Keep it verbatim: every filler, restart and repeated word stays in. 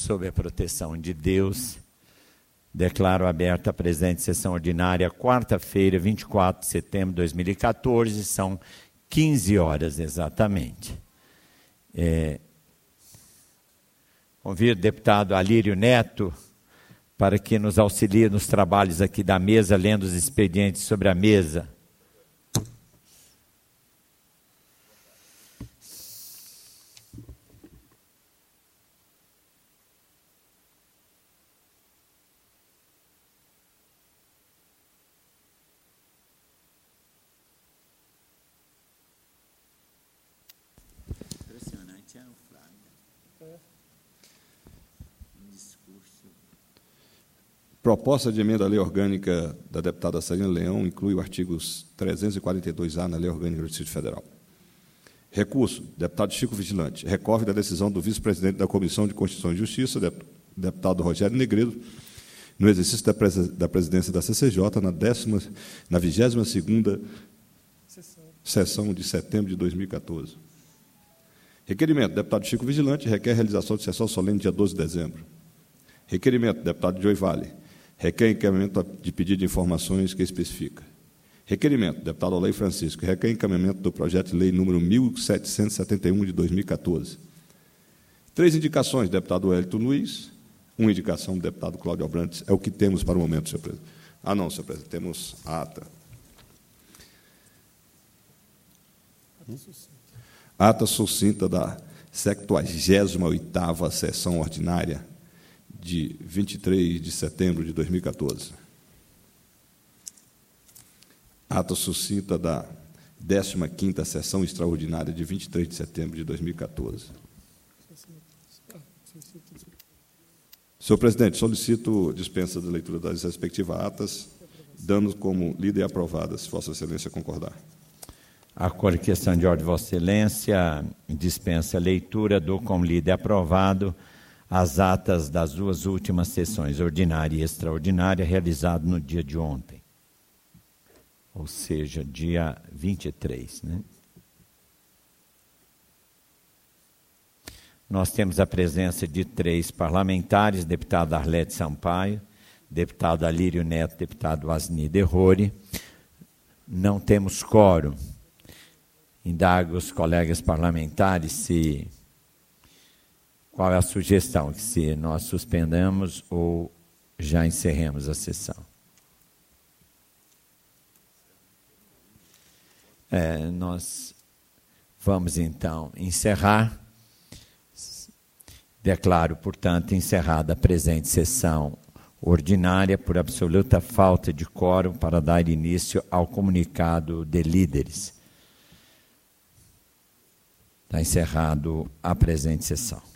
sob a proteção de Deus, declaro aberta a presente sessão ordinária, quarta-feira, vinte e quatro de setembro de dois mil e quatorze, são quinze horas exatamente. É, convido o deputado Alírio Neto para que nos auxilie nos trabalhos aqui da mesa, lendo os expedientes sobre a mesa. Proposta de emenda à Lei Orgânica da deputada Celina Leão inclui o artigo trezentos e quarenta e dois A na Lei Orgânica do Distrito Federal. Recurso, deputado Chico Vigilante, recorre da decisão do vice-presidente da Comissão de Constituição e Justiça, deputado Rogério Negredo, no exercício da, pres da presidência da C C J, na, décima, na vigésima segunda sessão de setembro de dois mil e quatorze. Requerimento, deputado Chico Vigilante, requer a realização de sessão solene dia doze de dezembro. Requerimento, deputado Joey Vale, requer encaminhamento de pedido de informações que especifica. Requerimento, deputado Olei Francisco, requer encaminhamento do projeto de lei número mil setecentos e setenta e um de dois mil e quatorze. Três indicações, deputado Wellington Luiz, uma indicação do deputado Cláudio Abrantes, é o que temos para o momento, senhor presidente. Ah, não, senhor presidente, temos a ata. Ata sucinta da septuagésima oitava sessão ordinária, de vinte e três de setembro de dois mil e quatorze. Ata sucinta da décima quinta sessão extraordinária de vinte e três de setembro de dois mil e quatorze. Senhor presidente, solicito dispensa da leitura das respectivas atas, dando como lida e aprovada, se Vossa Excelência concordar. Acordo, questão de ordem, Vossa Excelência, dispensa a leitura, dou como lida e aprovado as atas das duas últimas sessões, ordinária e extraordinária, realizadas no dia de ontem, ou seja, dia vinte e três. Né? Nós temos a presença de três parlamentares, deputado Arlete Sampaio, deputado Alírio Neto, deputado Asni Derrori. Não temos quórum. Indago os colegas parlamentares se... Qual é a sugestão? Que se nós suspendamos ou já encerremos a sessão? É, nós vamos, então, encerrar. Declaro, portanto, encerrada a presente sessão ordinária por absoluta falta de quórum para dar início ao comunicado de líderes. Está encerrado a presente sessão.